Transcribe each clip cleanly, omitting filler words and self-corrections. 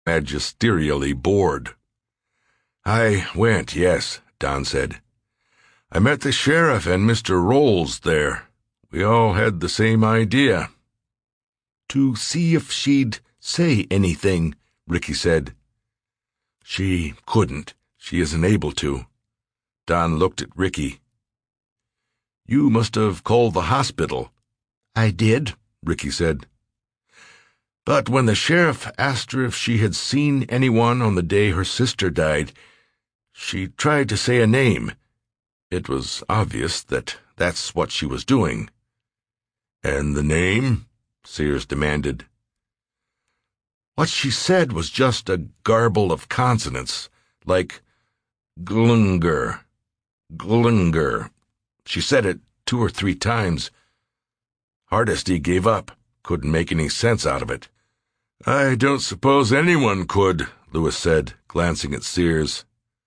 magisterially bored. "I went, yes," Don said. "I met the sheriff and Mr. Rolls there. We all had the same idea." "To see if she'd say anything," Ricky said. "She couldn't. She isn't able to." Don looked at Ricky. "You must have called the hospital." "I did," Ricky said. "But when the sheriff asked her if she had seen anyone on the day her sister died, she tried to say a name. It was obvious that that's what she was doing." "And the name?" Sears demanded. "What she said was just a garble of consonants, like Glunger. Glunger. She said it 2 or 3 times. Hardesty gave up, couldn't make any sense out of it." "I don't suppose anyone could," Lewis said, glancing at Sears.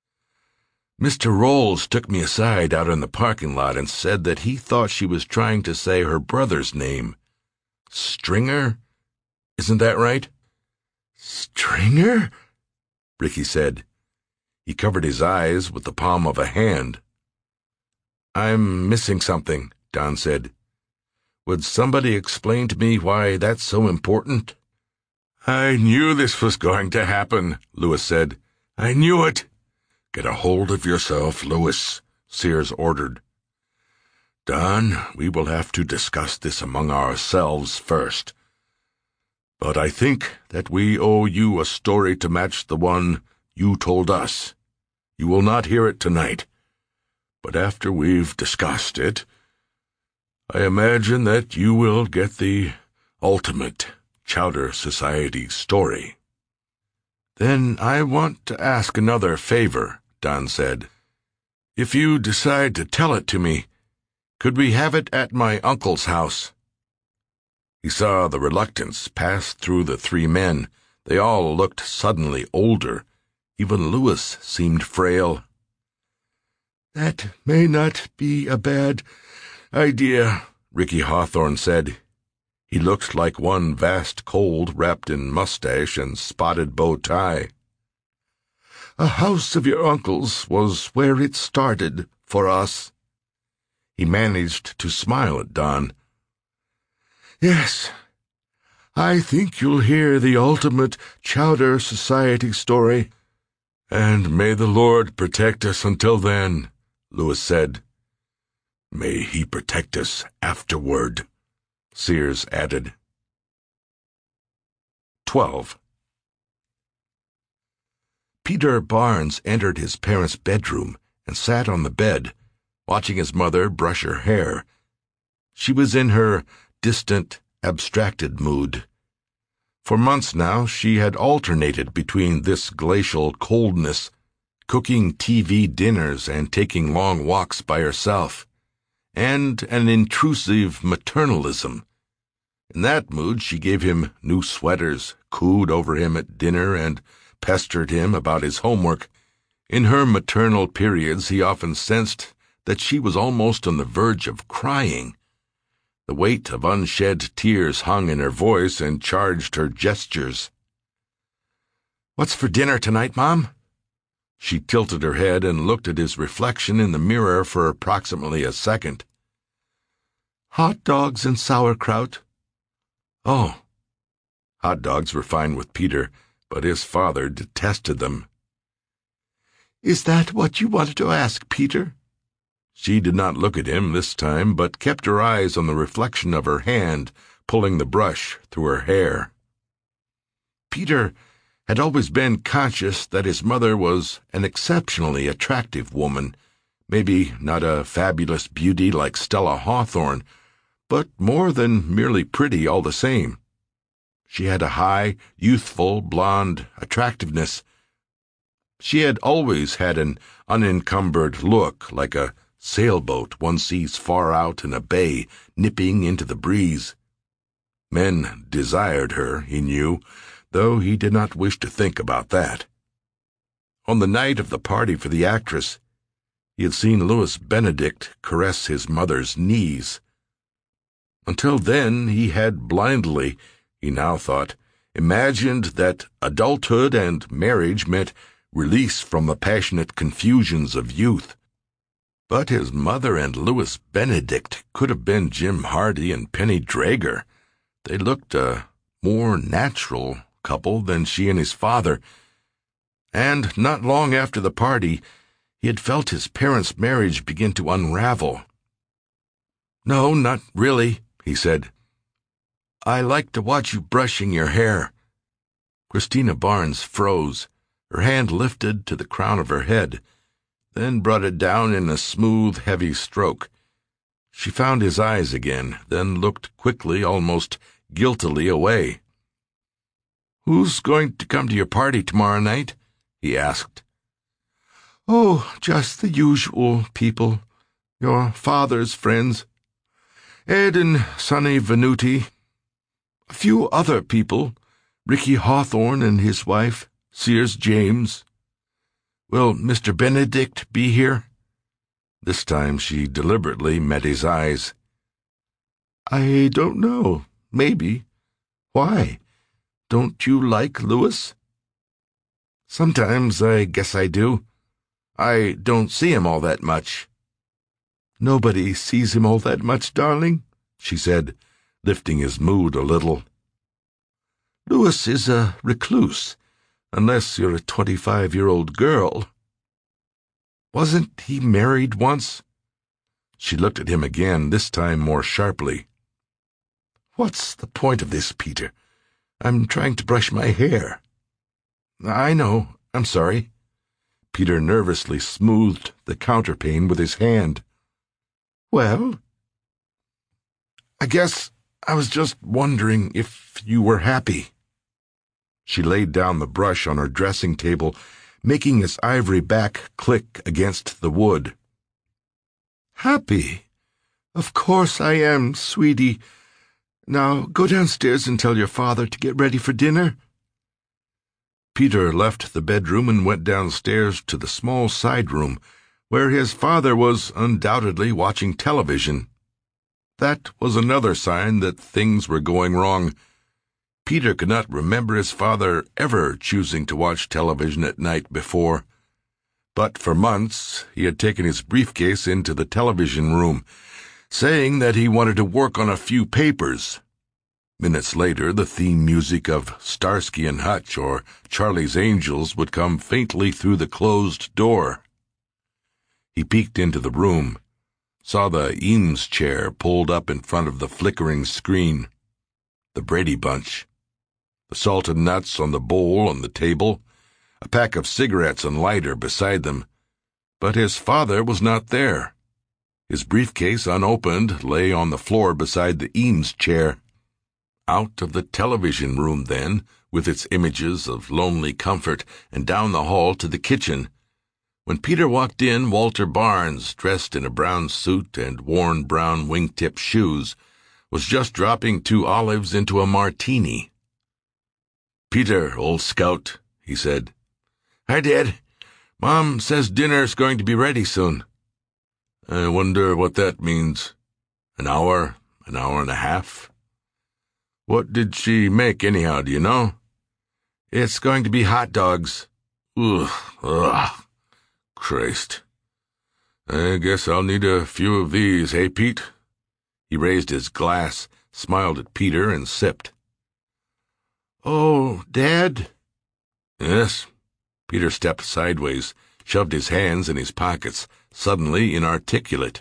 "Mr. Rolls took me aside out in the parking lot and said that he thought she was trying to say her brother's name. Stringer? Isn't that right?" "Stringer?" Ricky said. He covered his eyes with the palm of a hand. "I'm missing something," Don said. "Would somebody explain to me why that's so important?" "I knew this was going to happen," Lewis said. "I knew it." "Get a hold of yourself, Lewis," Sears ordered. "Don, we will have to discuss this among ourselves first. But I think that we owe you a story to match the one you told us. You will not hear it tonight. But after we've discussed it, I imagine that you will get the ultimate Chowder Society story." "Then I want to ask another favor," Don said. "If you decide to tell it to me, could we have it at my uncle's house?" He saw the reluctance pass through the 3 men. They all looked suddenly older. Even Lewis seemed frail. "That may not be a bad idea," Ricky Hawthorne said. He looked like one vast cold wrapped in mustache and spotted bow tie. "A house of your uncle's was where it started for us." He managed to smile at Don. "Yes, I think you'll hear the ultimate Chowder Society story." "And may the Lord protect us until then," Lewis said. "May he protect us afterward," Sears added. 12. Peter Barnes entered his parents' bedroom and sat on the bed, watching his mother brush her hair. She was in her distant, abstracted mood. For months now she had alternated between this glacial coldness, cooking TV dinners and taking long walks by herself, and an intrusive maternalism. In that mood she gave him new sweaters, cooed over him at dinner, and pestered him about his homework. In her maternal periods he often sensed that she was almost on the verge of crying. The weight of unshed tears hung in her voice and charged her gestures. "What's for dinner tonight, Mom?" She tilted her head and looked at his reflection in the mirror for approximately a second. "Hot dogs and sauerkraut." "Oh." Hot dogs were fine with Peter, but his father detested them. "Is that what you wanted to ask, Peter?" She did not look at him this time, but kept her eyes on the reflection of her hand, pulling the brush through her hair. Peter had always been conscious that his mother was an exceptionally attractive woman, maybe not a fabulous beauty like Stella Hawthorne, but more than merely pretty all the same. She had a high, youthful, blonde attractiveness. She had always had an unencumbered look, like a sailboat one sees far out in a bay, nipping into the breeze. Men desired her, he knew, though he did not wish to think about that. On the night of the party for the actress, he had seen Louis Benedict caress his mother's knees. Until then he had blindly, he now thought, imagined that adulthood and marriage meant release from the passionate confusions of youth. But his mother and Louis Benedict could have been Jim Hardy and Penny Drager. They looked a more natural couple than she and his father. And not long after the party, he had felt his parents' marriage begin to unravel. "No, not really," he said. "I like to watch you brushing your hair." Christina Barnes froze, her hand lifted to the crown of her head, then brought it down in a smooth, heavy stroke. She found his eyes again, then looked quickly, almost guiltily away. "Who's going to come to your party tomorrow night?" he asked. "Oh, just the usual people. Your father's friends. Ed and Sonny Venuti. A few other people. Ricky Hawthorne and his wife, Sears James. Will Mr. Benedict be here?" This time she deliberately met his eyes. "I don't know. Maybe. Why? Don't you like Louis?" "Sometimes I guess I do. I don't see him all that much." "Nobody sees him all that much, darling," she said, lifting his mood a little. "Louis is a recluse, unless you're a 25-year-old girl." "Wasn't he married once?" She looked at him again, this time more sharply. "What's the point of this, Peter? I'm trying to brush my hair." "I know. I'm sorry." Peter nervously smoothed the counterpane with his hand. "Well?" "I guess I was just wondering if you were happy." She laid down the brush on her dressing table, making its ivory back click against the wood. "Happy? Of course I am, sweetie. Now go downstairs and tell your father to get ready for dinner." Peter left the bedroom and went downstairs to the small side room, where his father was undoubtedly watching television. That was another sign that things were going wrong. Peter could not remember his father ever choosing to watch television at night before. But for months he had taken his briefcase into the television room, saying that he wanted to work on a few papers. Minutes later, the theme music of Starsky and Hutch or Charlie's Angels would come faintly through the closed door. He peeked into the room, saw the Eames chair pulled up in front of the flickering screen, the Brady Bunch, the salted nuts on the bowl on the table, a pack of cigarettes and lighter beside them. But his father was not there. His briefcase, unopened, lay on the floor beside the Eames chair. Out of the television room, then, with its images of lonely comfort, and down the hall to the kitchen. When Peter walked in, Walter Barnes, dressed in a brown suit and worn brown wingtip shoes, was just dropping 2 olives into a martini. "Peter, old scout," he said. "Hi, Dad. Mom says dinner's going to be ready soon." "I wonder what that means. An hour and a half? What did she make, anyhow, do you know?" "It's going to be hot dogs." Ugh. Christ. I guess I'll need a few of these, hey, Pete?" He raised his glass, smiled at Peter, and sipped. "Oh, Dad?" "Yes." Peter stepped sideways, shoved his hands in his pockets, suddenly inarticulate.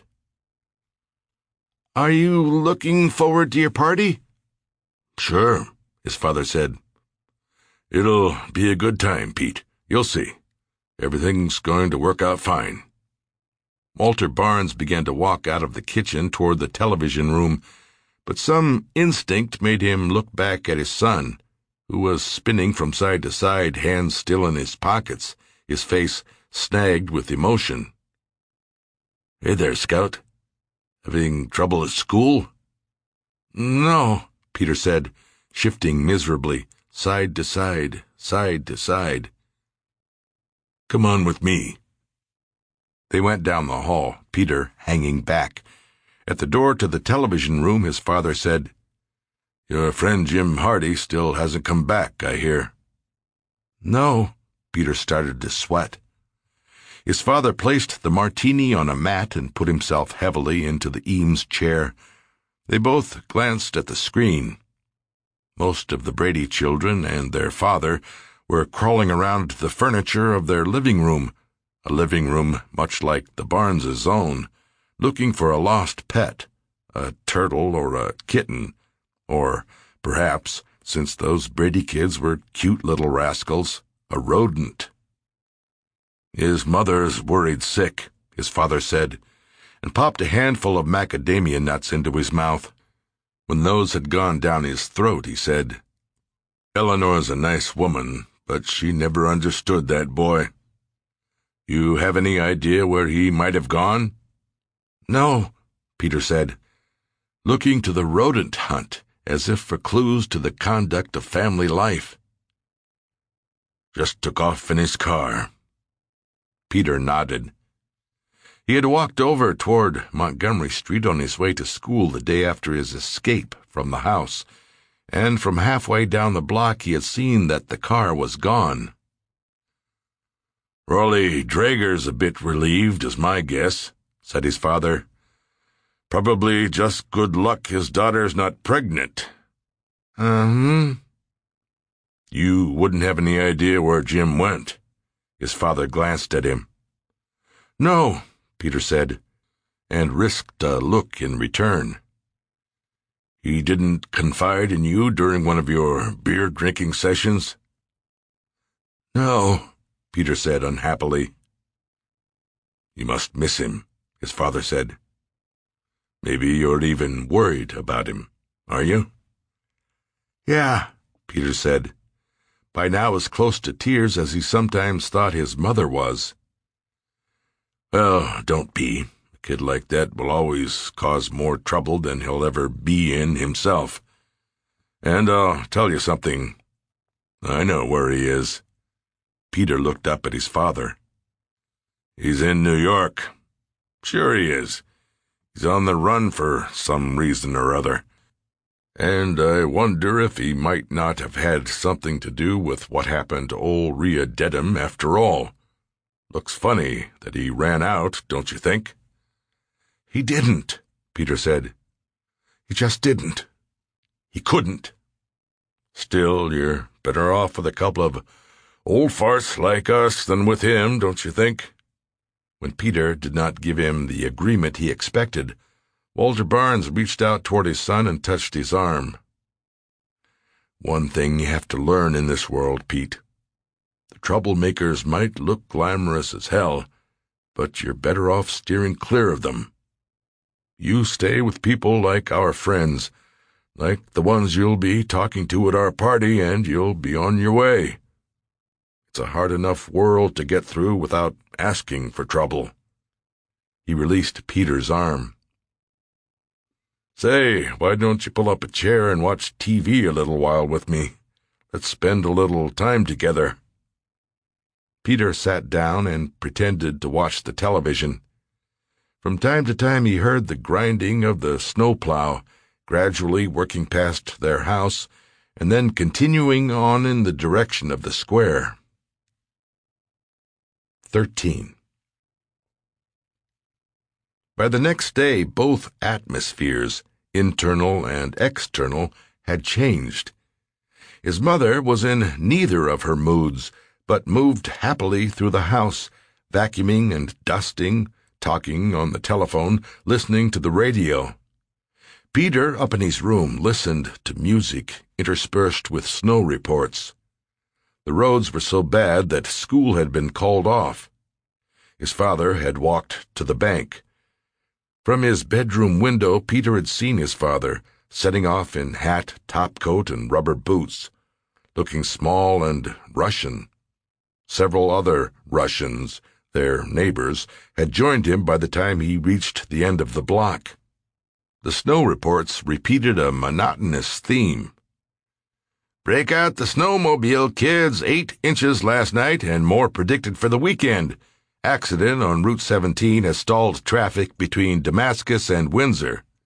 "Are you looking forward to your party?" "Sure," his father said. "It'll be a good time, Pete. You'll see. Everything's going to work out fine." Walter Barnes began to walk out of the kitchen toward the television room, but some instinct made him look back at his son, who was spinning from side to side, hands still in his pockets, his face snagged with emotion. "Hey there, Scout. Having trouble at school?" "No," Peter said, shifting miserably, side to side, side to side. "Come on with me." They went down the hall, Peter hanging back. At the door to the television room, his father said, Your friend Jim Hardy still hasn't come back, I hear." "No." Peter started to sweat. His father placed the martini on a mat and put himself heavily into the Eames chair. They both glanced at the screen. Most of the Brady children and their father were crawling around the furniture of their living room, a living room much like the Barneses' own, looking for a lost pet, a turtle or a kitten, or, perhaps, since those Brady kids were cute little rascals, a rodent. "His mother's worried sick," his father said, and popped a handful of macadamia nuts into his mouth. When those had gone down his throat, he said, "Eleanor's a nice woman, but she never understood that boy. You have any idea where he might have gone?" "No," Peter said, looking to the rodent hunt as if for clues to the conduct of family life. "Just took off in his car." Peter nodded. He had walked over toward Montgomery Street on his way to school the day after his escape from the house, and from halfway down the block he had seen that the car was gone. "Rolly Drager's a bit relieved, is my guess," said his father. "Probably just good luck his daughter's not pregnant." "Uh-huh." "You wouldn't have any idea where Jim went?" His father glanced at him. "No," Peter said, and risked a look in return. "He didn't confide in you during one of your beer-drinking sessions?" "No," Peter said unhappily. "You must miss him," his father said. "Maybe you're even worried about him, are you?" "Yeah," Peter said, by now as close to tears as he sometimes thought his mother was. "Well, don't be. A kid like that will always cause more trouble than he'll ever be in himself. And I'll tell you something. I know where he is." Peter looked up at his father. "He's in New York. Sure he is. He's on the run for some reason or other. And I wonder if he might not have had something to do with what happened to old Rhea Dedham after all. Looks funny that he ran out, don't you think?" "He didn't," Peter said. "He just didn't. He couldn't." "Still, you're better off with a couple of old farts like us than with him, don't you think?" When Peter did not give him the agreement he expected, Walter Barnes reached out toward his son and touched his arm. "One thing you have to learn in this world, Pete. The troublemakers might look glamorous as hell, but you're better off steering clear of them. You stay with people like our friends, like the ones you'll be talking to at our party, and you'll be on your way. It's a hard enough world to get through without asking for trouble." He released Peter's arm. "Say, why don't you pull up a chair and watch TV a little while with me? Let's spend a little time together." Peter sat down and pretended to watch the television. From time to time he heard the grinding of the snowplow, gradually working past their house, and then continuing on in the direction of the square. 13. By the next day, both atmospheres, internal and external, had changed. His mother was in neither of her moods, but moved happily through the house, vacuuming and dusting, talking on the telephone, listening to the radio. Peter, up in his room, listened to music interspersed with snow reports. The roads were so bad that school had been called off. His father had walked to the bank. From his bedroom window, Peter had seen his father, setting off in hat, topcoat, and rubber boots, looking small and Russian. Several other Russians, their neighbors, had joined him by the time he reached the end of the block. The snow reports repeated a monotonous theme. "Break out the snowmobile, kids. 8 inches last night and more predicted for the weekend. Accident on Route 17 has stalled traffic between Damascus and Windsor.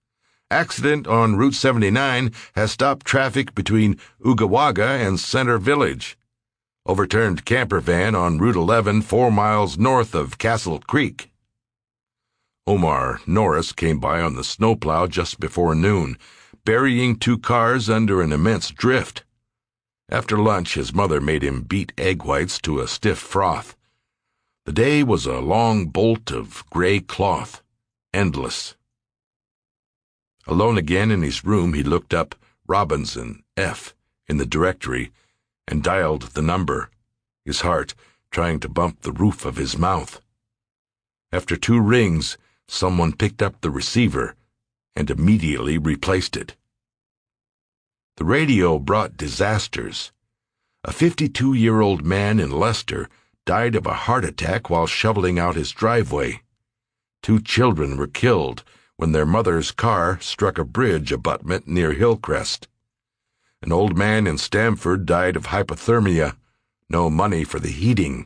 Accident on Route 79 has stopped traffic between Ugawaga and Center Village. Overturned camper van on Route 11 4 miles north of Castle Creek. Omar Norris came by on the snowplow just before noon, burying 2 cars under an immense drift. After lunch, his mother made him beat egg whites to a stiff froth. The day was a long bolt of gray cloth, endless. Alone again in his room, he looked up Robinson, F, in the directory and dialed the number, his heart trying to bump the roof of his mouth. After 2 rings, someone picked up the receiver and immediately replaced it. The radio brought disasters. A 52-year-old man in Leicester died of a heart attack while shoveling out his driveway. 2 children were killed when their mother's car struck a bridge abutment near Hillcrest. An old man in Stamford died of hypothermia, no money for the heating.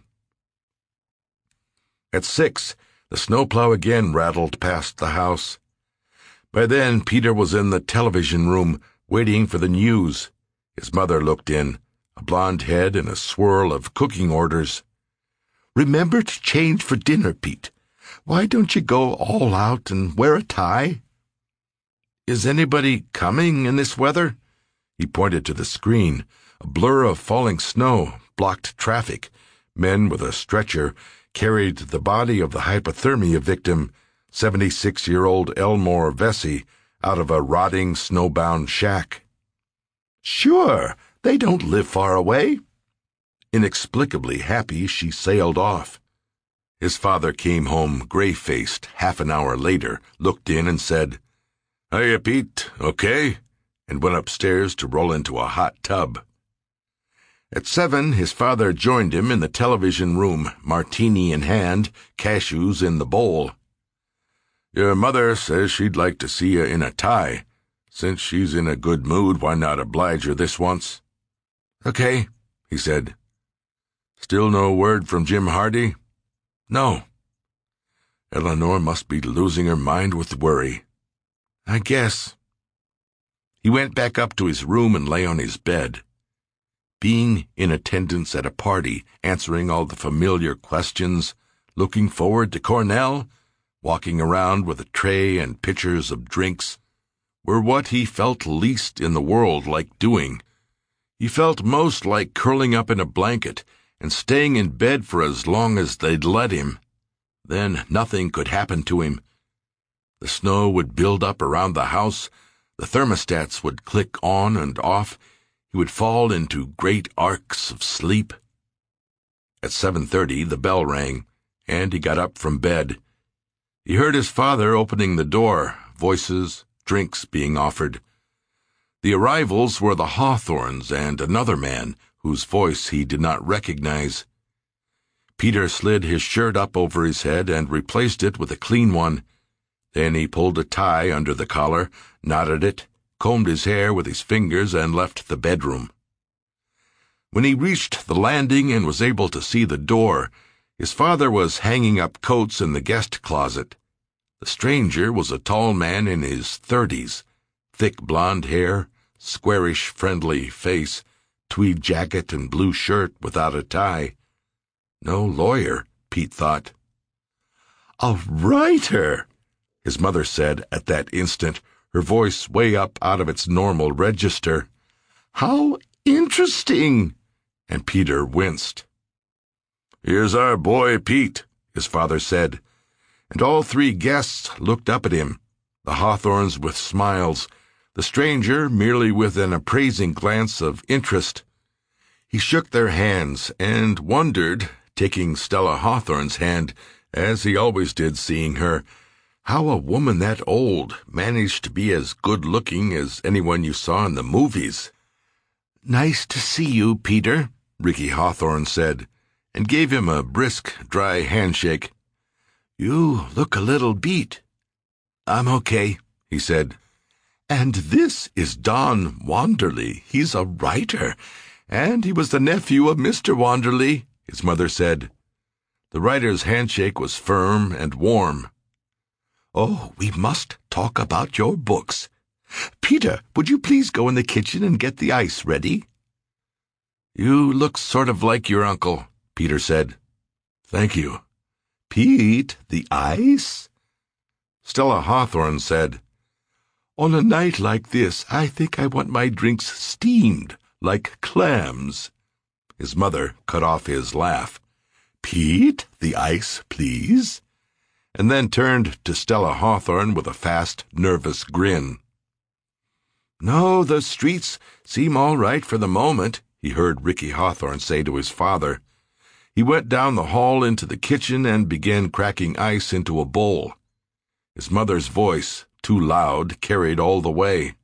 At 6, the snowplow again rattled past the house. By then, Peter was in the television room, waiting for the news. His mother looked in, a blonde head and a swirl of cooking orders. "Remember to change for dinner, Pete. Why don't you go all out and wear a tie?" "Is anybody coming in this weather?" He pointed to the screen. A blur of falling snow blocked traffic. Men with a stretcher carried the body of the hypothermia victim, 76-year-old Elmore Vesey, out of a rotting, snowbound shack. "Sure, they don't live far away." Inexplicably happy, she sailed off. His father came home gray-faced half an hour later, looked in and said, "Hiya, Pete, okay?" and went upstairs to roll into a hot tub. At 7, his father joined him in the television room, martini in hand, cashews in the bowl. "Your mother says she'd like to see you in a tie. Since she's in a good mood, why not oblige her this once?" "Okay," he said. "Still no word from Jim Hardy?" "No." Eleanor must be losing her mind with worry. "I guess." He went back up to his room and lay on his bed. Being in attendance at a party, answering all the familiar questions, looking forward to Cornell, walking around with a tray and pitchers of drinks, were what he felt least in the world like doing. He felt most like curling up in a blanket and staying in bed for as long as they'd let him. Then nothing could happen to him. The snow would build up around the house, the thermostats would click on and off, he would fall into great arcs of sleep. At 7:30 the bell rang, and he got up from bed. He heard his father opening the door, voices, drinks being offered. The arrivals were the Hawthorns and another man, whose voice he did not recognize. Peter slid his shirt up over his head and replaced it with a clean one. Then he pulled a tie under the collar, knotted it, combed his hair with his fingers, and left the bedroom. When he reached the landing and was able to see the door, his father was hanging up coats in the guest closet. The stranger was a tall man in his 30s, thick blonde hair, squarish, friendly face, tweed jacket and blue shirt without a tie. No lawyer, Pete thought. "A writer," his mother said at that instant, her voice way up out of its normal register. "How interesting!" And Peter winced. "Here's our boy Pete," his father said, and all 3 guests looked up at him, the Hawthorns with smiles, the stranger merely with an appraising glance of interest. He shook their hands and wondered, taking Stella Hawthorne's hand, as he always did seeing her, how a woman that old managed to be as good-looking as anyone you saw in the movies. "Nice to see you, Peter," Ricky Hawthorne said, and gave him a brisk, dry handshake. "You look a little beat." "I'm okay," he said. "And this is Don Wanderley. He's a writer, and he was the nephew of Mr. Wanderley," his mother said. The writer's handshake was firm and warm. "Oh, we must talk about your books," Peter, would you please go in the kitchen and get the ice ready?" "You look sort of like your uncle," Peter said. "Thank you." "Pete, the ice?" Stella Hawthorne said, "On a night like this, I think I want my drinks steamed, like clams." His mother cut off his laugh. "Pete, the ice, please," and then turned to Stella Hawthorne with a fast, nervous grin. "No, the streets seem all right for the moment," he heard Ricky Hawthorne say to his father. He went down the hall into the kitchen and began cracking ice into a bowl. His mother's voice, too loud, carried all the way.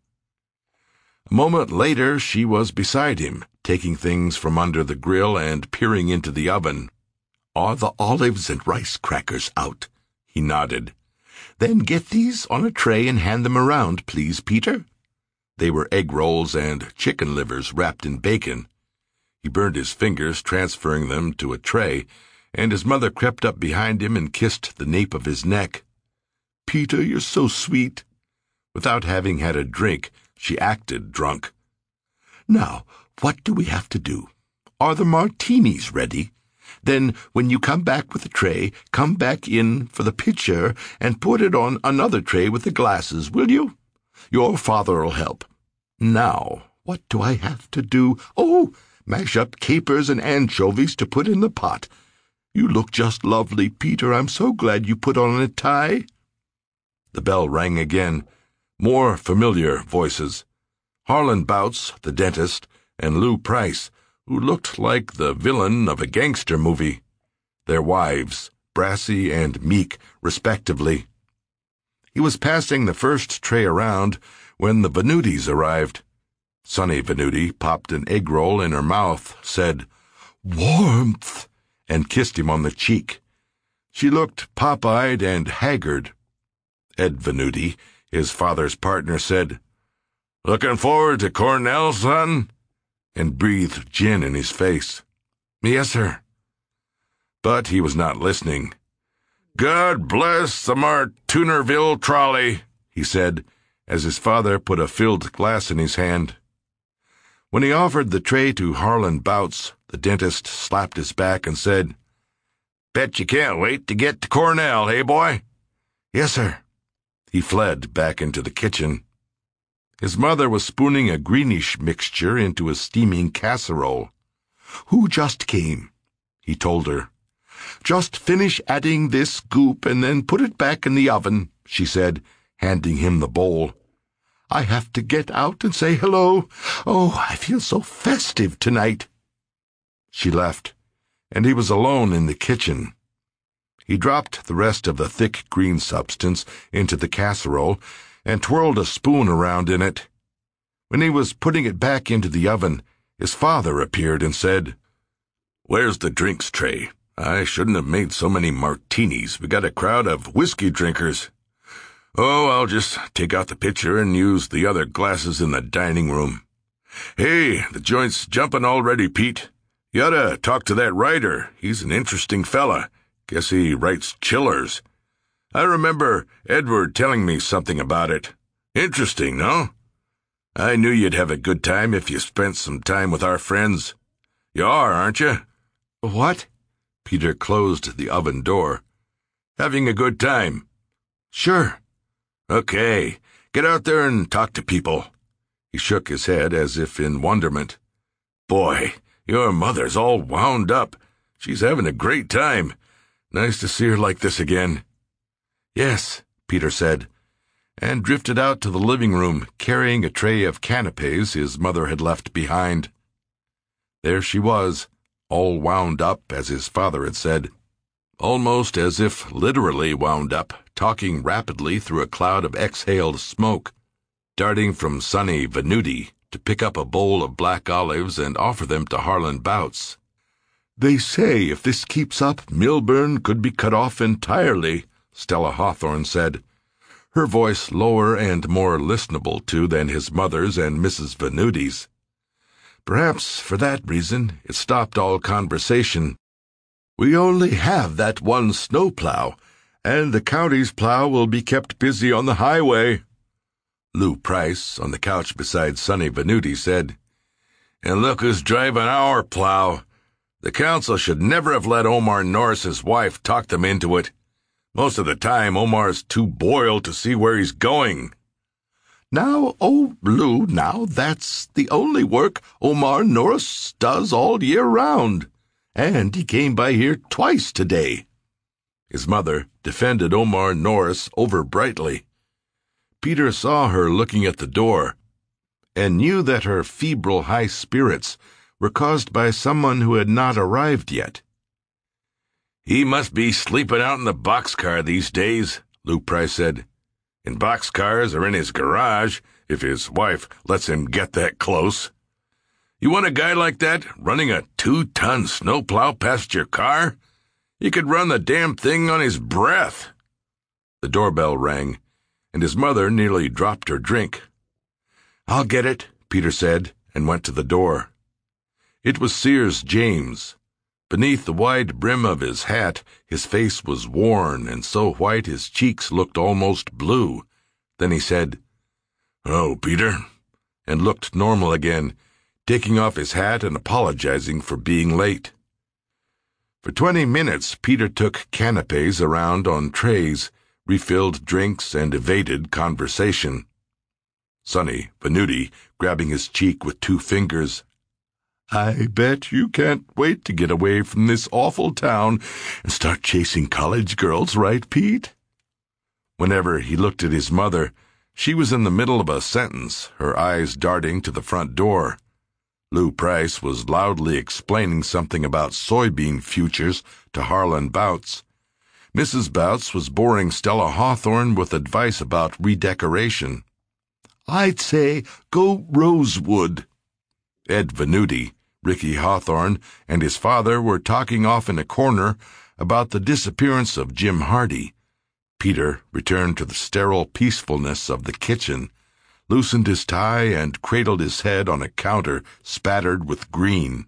A moment later she was beside him, taking things from under the grill and peering into the oven. "Are the olives and rice crackers out?" He nodded. "Then get these on a tray and hand them around, please, Peter." They were egg rolls and chicken livers wrapped in bacon. He burned his fingers transferring them to a tray, and his mother crept up behind him and kissed the nape of his neck. "Peter, you're so sweet." Without having had a drink, she acted drunk. "Now, what do we have to do? Are the martinis ready? Then, when you come back with the tray, come back in for the pitcher and put it on another tray with the glasses, will you? Your father'll help. Now, what do I have to do? Oh, mash up capers and anchovies to put in the pot. You look just lovely, Peter. I'm so glad you put on a tie." The bell rang again. More familiar voices. Harlan Bouts, the dentist, and Lou Price, who looked like the villain of a gangster movie. Their wives, Brassy and Meek, respectively. He was passing the first tray around when the Venuttis arrived. Sonny Venuti popped an egg roll in her mouth, said, "Warmth," and kissed him on the cheek. She looked pop-eyed and haggard. Ed Venuti, his father's partner, said, "Looking forward to Cornell, son?" and breathed gin in his face. "Yes, sir." But he was not listening. "God bless the Martunerville trolley," he said, as his father put a filled glass in his hand. When he offered the tray to Harlan Bouts, the dentist slapped his back and said, "Bet you can't wait to get to Cornell, hey, boy?" "Yes, sir." He fled back into the kitchen. His mother was spooning a greenish mixture into a steaming casserole. "Who just came?" he told her. "Just finish adding this goop and then put it back in the oven," she said, handing him the bowl. "I have to get out and say hello. Oh, I feel so festive tonight." She left, and he was alone in the kitchen. He dropped the rest of the thick green substance into the casserole and twirled a spoon around in it. When he was putting it back into the oven, his father appeared and said, "Where's the drinks tray? I shouldn't have made so many martinis. We got a crowd of whiskey drinkers." "Oh, I'll just take out the pitcher and use the other glasses in the dining room." "Hey, the joint's jumping already, Pete. You oughta talk to that writer. He's an interesting fella. Guess he writes chillers. I remember Edward telling me something about it. Interesting, no? I knew you'd have a good time if you spent some time with our friends. You are, aren't you?" "What?" Peter closed the oven door. "Having a good time." "Sure." "Okay, get out there and talk to people." He shook his head as if in wonderment. "Boy, your mother's all wound up. She's having a great time. Nice to see her like this again." "Yes," Peter said, and drifted out to the living room, carrying a tray of canapes his mother had left behind. There she was, all wound up, as his father had said, almost as if literally wound up, talking rapidly through a cloud of exhaled smoke, darting from Sonny Venuti to pick up a bowl of black olives and offer them to Harlan Bouts. "They say if this keeps up, Milburn could be cut off entirely," Stella Hawthorne said, her voice lower and more listenable to than his mother's and Mrs. Venuti's. Perhaps for that reason it stopped all conversation. "We only have that one snowplow, and the county's plow will be kept busy on the highway." Lou Price, on the couch beside Sonny Venuti, said, "And look who's driving our plow. The council should never have let Omar Norris's wife talk them into it. Most of the time, Omar's too boiled to see where he's going." "Now, oh, Lou, now that's the only work Omar Norris does all year round. And he came by here twice today." His mother defended Omar Norris over brightly. Peter saw her looking at the door, and knew that her febrile high spirits were caused by someone who had not arrived yet. "He must be sleeping out in the boxcar these days," Lou Price said. "In boxcars or in his garage, if his wife lets him get that close. You want a guy like that running a 2-ton snowplow past your car? He could run the damn thing on his breath." The doorbell rang, and his mother nearly dropped her drink. "I'll get it," Peter said, and went to the door. It was Sears James. Beneath the wide brim of his hat, his face was worn and so white his cheeks looked almost blue. Then he said, "Oh, Peter," and looked normal again, taking off his hat and apologizing for being late. For 20 minutes, Peter took canapes around on trays, refilled drinks, and evaded conversation. Sonny Venuti, grabbing his cheek with 2 fingers, "I bet you can't wait to get away from this awful town and start chasing college girls, right, Pete?" Whenever he looked at his mother, she was in the middle of a sentence, her eyes darting to the front door. Lou Price was loudly explaining something about soybean futures to Harlan Bouts. Mrs. Bouts was boring Stella Hawthorne with advice about redecoration. "I'd say go rosewood." Ed Venuti, Ricky Hawthorne, and his father were talking off in a corner about the disappearance of Jim Hardy. Peter returned to the sterile peacefulness of the kitchen, loosened his tie, and cradled his head on a counter spattered with green.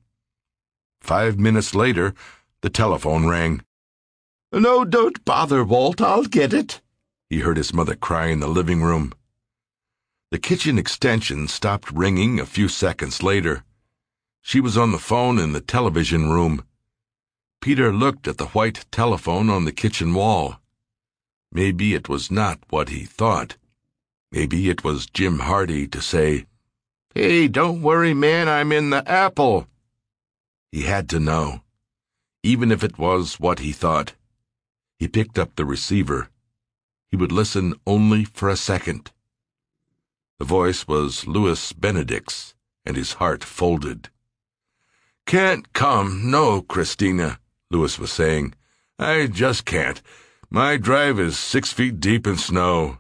5 minutes later, the telephone rang. "No, don't bother, Walt, I'll get it," he heard his mother cry in the living room. The kitchen extension stopped ringing a few seconds later. She was on the phone in the television room. Peter looked at the white telephone on the kitchen wall. Maybe it was not what he thought. Maybe it was Jim Hardy to say, "Hey, don't worry, man, I'm in the apple." He had to know, even if it was what he thought. He picked up the receiver. He would listen only for a second. The voice was Louis Benedict's, and his heart folded. "Can't come, no, Christina," Louis was saying. "I just can't. My drive is 6 feet deep in snow."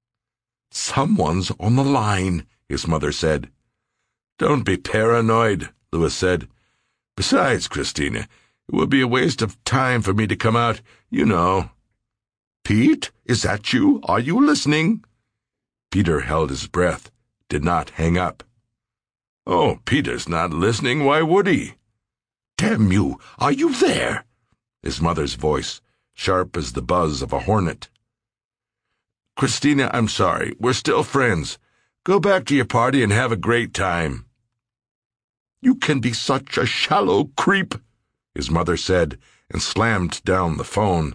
"Someone's on the line," his mother said. "Don't be paranoid," Louis said. "Besides, Christina, it would be a waste of time for me to come out, you know." "Pete, is that you? Are you listening?" Peter held his breath, did not hang up. "Oh, Peter's not listening. Why would he?" "Damn you, are you there?" His mother's voice, sharp as the buzz of a hornet. "Christina, I'm sorry. We're still friends. Go back to your party and have a great time." "You can be such a shallow creep," his mother said, and slammed down the phone.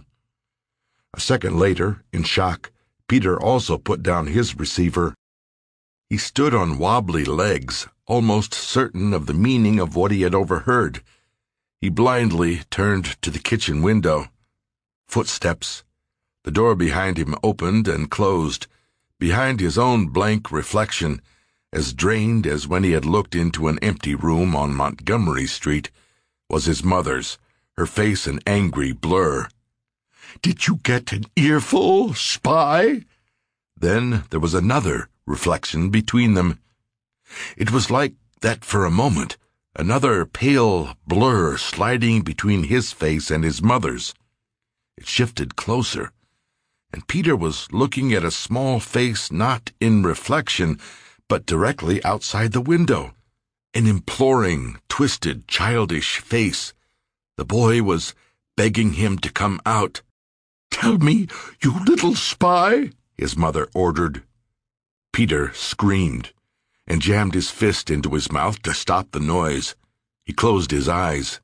A second later, in shock, Peter also put down his receiver. He stood on wobbly legs, almost certain of the meaning of what he had overheard. He blindly turned to the kitchen window. Footsteps. The door behind him opened and closed, behind his own blank reflection, as drained as when he had looked into an empty room on Montgomery Street, was his mother's, her face an angry blur. "Did you get an earful, spy?" Then there was another reflection between them. It was like that for a moment, another pale blur sliding between his face and his mother's. It shifted closer, and Peter was looking at a small face not in reflection, but directly outside the window. An imploring, twisted, childish face. The boy was begging him to come out. "Tell me, you little spy," his mother ordered. Peter screamed and jammed his fist into his mouth to stop the noise. He closed his eyes.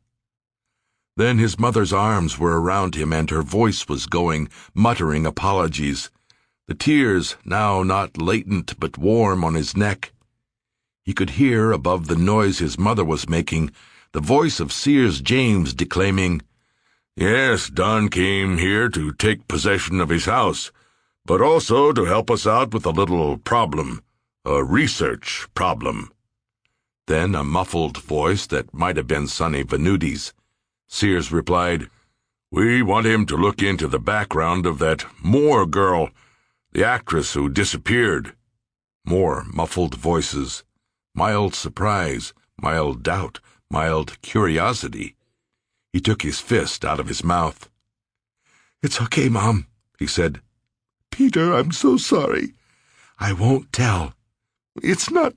Then his mother's arms were around him and her voice was going, muttering apologies, the tears now not latent but warm on his neck. He could hear, above the noise his mother was making, the voice of Sears James declaiming, "Yes, Don came here to take possession of his house, but also to help us out with a little problem, a research problem." Then a muffled voice that might have been Sonny Venuti's. Sears replied, "We want him to look into the background of that Moore girl, the actress who disappeared." More muffled voices, mild surprise, mild doubt, mild curiosity. He took his fist out of his mouth. "It's okay, Mom," he said. "Peter, I'm so sorry." "I won't tell." "It's not...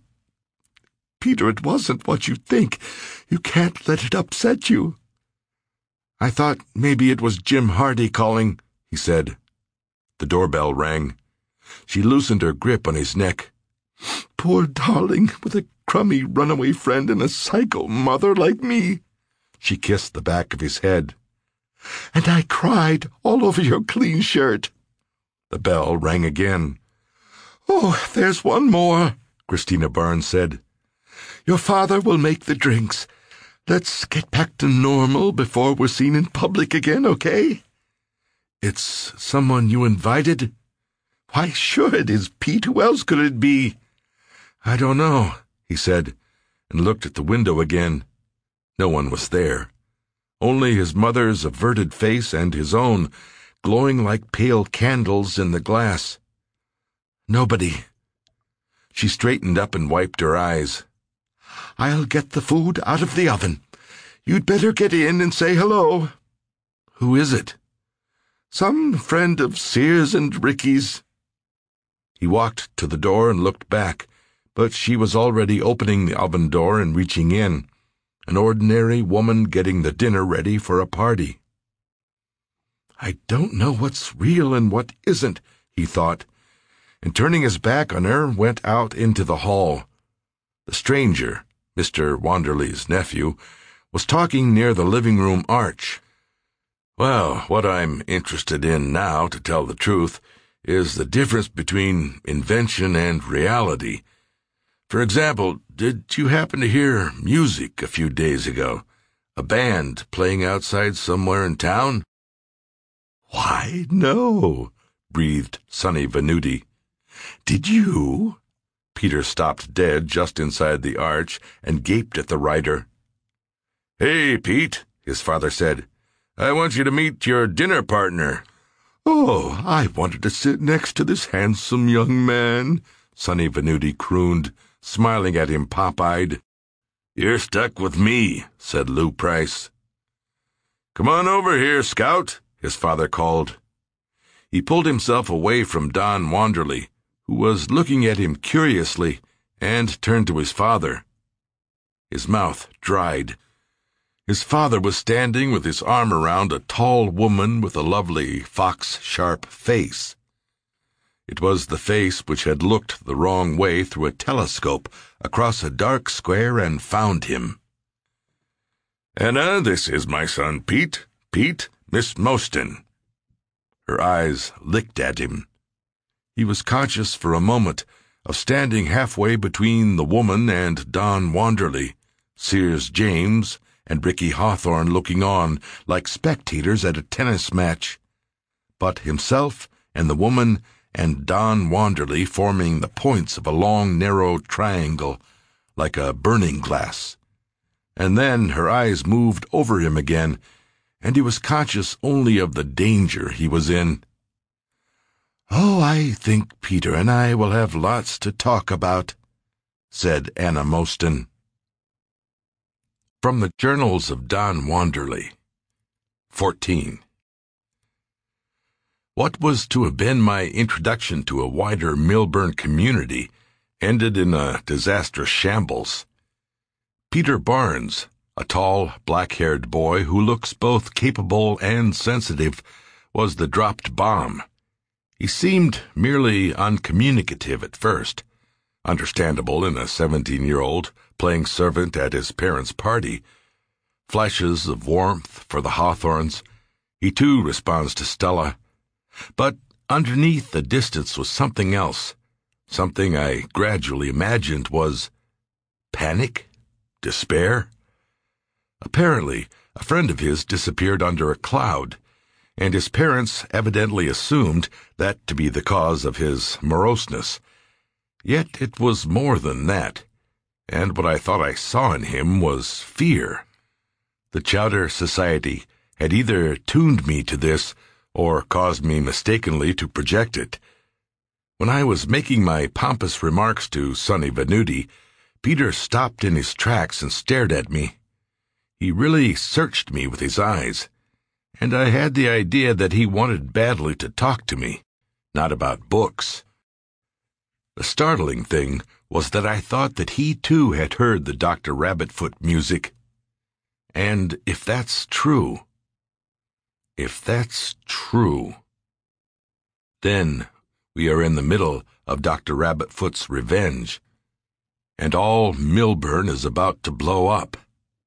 Peter, it wasn't what you think. You can't let it upset you." "I thought maybe it was Jim Hardy calling," he said. The doorbell rang. She loosened her grip on his neck. "Poor darling, with a crummy runaway friend and a psycho mother like me." She kissed the back of his head. "And I cried all over your clean shirt." The bell rang again. "Oh, there's one more," Christina Barnes said. "Your father will make the drinks. Let's get back to normal before we're seen in public again, okay?" "It's someone you invited?" "Why, sure it is, Pete. Who else could it be?" "I don't know," he said, and looked at the window again. No one was there. Only his mother's averted face and his own, glowing like pale candles in the glass. Nobody. She straightened up and wiped her eyes. "I'll get the food out of the oven. You'd better get in and say hello." "Who is it?" "Some friend of Sears and Ricky's." He walked to the door and looked back, but she was already opening the oven door and reaching in, an ordinary woman getting the dinner ready for a party. "I don't know what's real and what isn't," he thought, and turning his back on her, went out into the hall. The stranger, Mr. Wanderley's nephew, was talking near the living-room arch. "Well, what I'm interested in now, to tell the truth, is the difference between invention and reality. For example, did you happen to hear music a few days ago? A band playing outside somewhere in town?" "Why, no," breathed Sonny Venuti. "Did you?" Peter stopped dead just inside the arch and gaped at the rider. "Hey, Pete," his father said. "I want you to meet your dinner partner." "Oh, I wanted to sit next to this handsome young man," Sonny Venuti crooned, smiling at him pop-eyed. "You're stuck with me," said Lou Price. "Come on over here, Scout," his father called. He pulled himself away from Don Wanderley, who was looking at him curiously, and turned to his father. His mouth dried. His father was standing with his arm around a tall woman with a lovely fox-sharp face. It was the face which had looked the wrong way through a telescope across a dark square and found him. "Anna, this is my son Pete. Pete, Miss Mostyn." Her eyes licked at him. He was conscious for a moment of standing halfway between the woman and Don Wanderley, Sears James and Ricky Hawthorne looking on like spectators at a tennis match, but himself and the woman and Don Wanderley forming the points of a long, narrow triangle, like a burning glass. And then her eyes moved over him again, and he was conscious only of the danger he was in. "Oh, I think Peter and I will have lots to talk about," said Anna Mostyn. From the Journals of Don Wanderley. 14. What was to have been my introduction to a wider Millburn community ended in a disastrous shambles. Peter Barnes, a tall, black-haired boy who looks both capable and sensitive, was the dropped bomb. He seemed merely uncommunicative at first, understandable in a 17-year-old playing servant at his parents' party. Flashes of warmth for the Hawthorns. He too responds to Stella. But underneath the distance was something else, something I gradually imagined was panic? Despair? Apparently, a friend of his disappeared under a cloud, and his parents evidently assumed that to be the cause of his moroseness. Yet it was more than that, and what I thought I saw in him was fear. The Chowder Society had either tuned me to this or caused me mistakenly to project it. When I was making my pompous remarks to Sonny Venuti, Peter stopped in his tracks and stared at me. He really searched me with his eyes, and I had the idea that he wanted badly to talk to me, not about books. The startling thing was that I thought that he too had heard the Dr. Rabbitfoot music. And if that's true, then we are in the middle of Dr. Rabbitfoot's revenge, and all Millburn is about to blow up.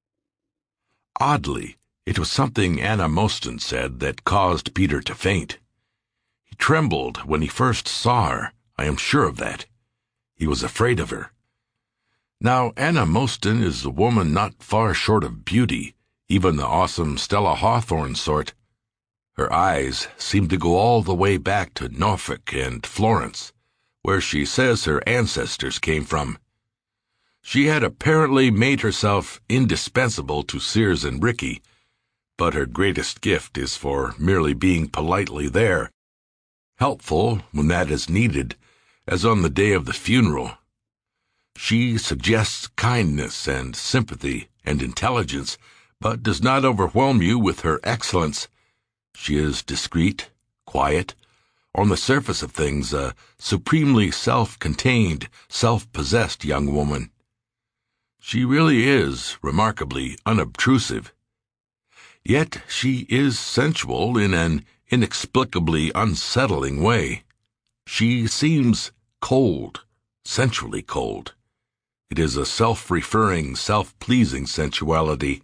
Oddly, it was something Anna Mostyn said that caused Peter to faint. He trembled when he first saw her, I am sure of that. He was afraid of her. Now, Anna Mostyn is a woman not far short of beauty, even the awesome Stella Hawthorne sort. Her eyes seem to go all the way back to Norfolk and Florence, where she says her ancestors came from. She had apparently made herself indispensable to Sears and Ricky, but her greatest gift is for merely being politely there, helpful when that is needed, as on the day of the funeral. She suggests kindness and sympathy and intelligence, but does not overwhelm you with her excellence. She is discreet, quiet, on the surface of things a supremely self-contained, self-possessed young woman. She really is remarkably unobtrusive. Yet she is sensual in an inexplicably unsettling way. She seems cold, sensually cold. It is a self-referring, self-pleasing sensuality.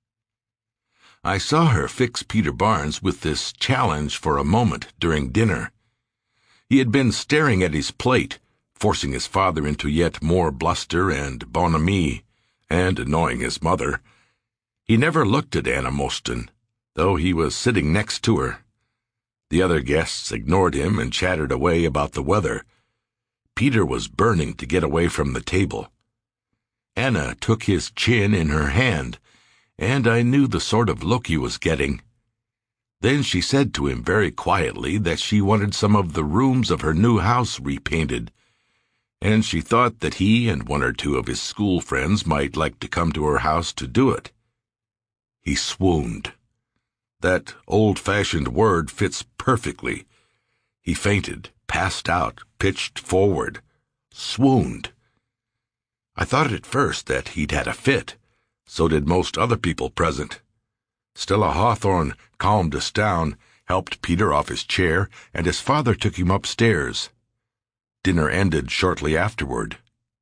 I saw her fix Peter Barnes with this challenge for a moment during dinner. He had been staring at his plate, forcing his father into yet more bluster and bonhomie, and annoying his mother. He never looked at Anna Mostyn, though he was sitting next to her. The other guests ignored him and chattered away about the weather. Peter was burning to get away from the table. Anna took his chin in her hand, and I knew the sort of look he was getting. Then she said to him very quietly that she wanted some of the rooms of her new house repainted, and she thought that he and one or two of his school friends might like to come to her house to do it. He swooned. That old-fashioned word fits perfectly. He fainted, passed out, pitched forward, swooned. I thought at first that he'd had a fit. So did most other people present. Stella Hawthorne calmed us down, helped Peter off his chair, and his father took him upstairs. Dinner ended shortly afterward.